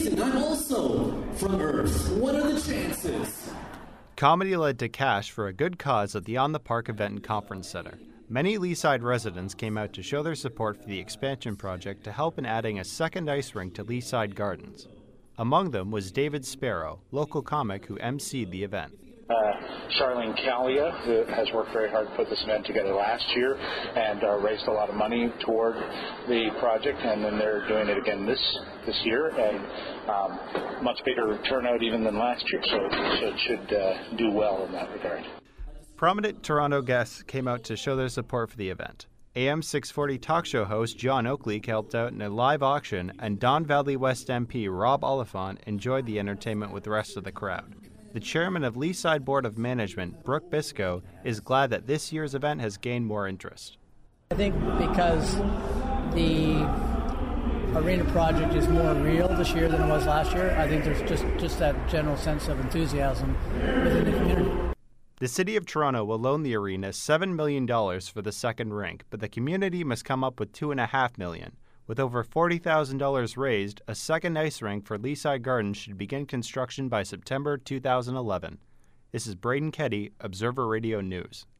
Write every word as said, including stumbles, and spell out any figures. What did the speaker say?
Jason, I'm also from Earth. What are the chances? Comedy led to cash for a good cause at the On the Park event and conference center. Many Leaside residents came out to show their support for the expansion project to help in adding a second ice rink to Leaside Gardens. Among them was David Sparrow, local comic who emceed the event. Uh, Charlene Callia, who has worked very hard to put this event together last year and uh, raised a lot of money toward the project, and then they're doing it again this this year, and um, much bigger turnout even than last year, so, so it should uh, do well in that regard. Prominent Toronto guests came out to show their support for the event. A M six forty talk show host John Oakley helped out in a live auction, and Don Valley West M P Rob Oliphant enjoyed the entertainment with the rest of the crowd. The chairman of Leaside Board of Management, Brooke Biscoe, is glad that this year's event has gained more interest. I think because the arena project is more real this year than it was last year, I think there's just, just that general sense of enthusiasm within the community. The City of Toronto will loan the arena seven million dollars for the second rink, but the community must come up with two point five million dollars. With over forty thousand dollars raised, a second ice rink for Leaside Gardens should begin construction by September two thousand eleven. This is Braden Keddy, Observer Radio News.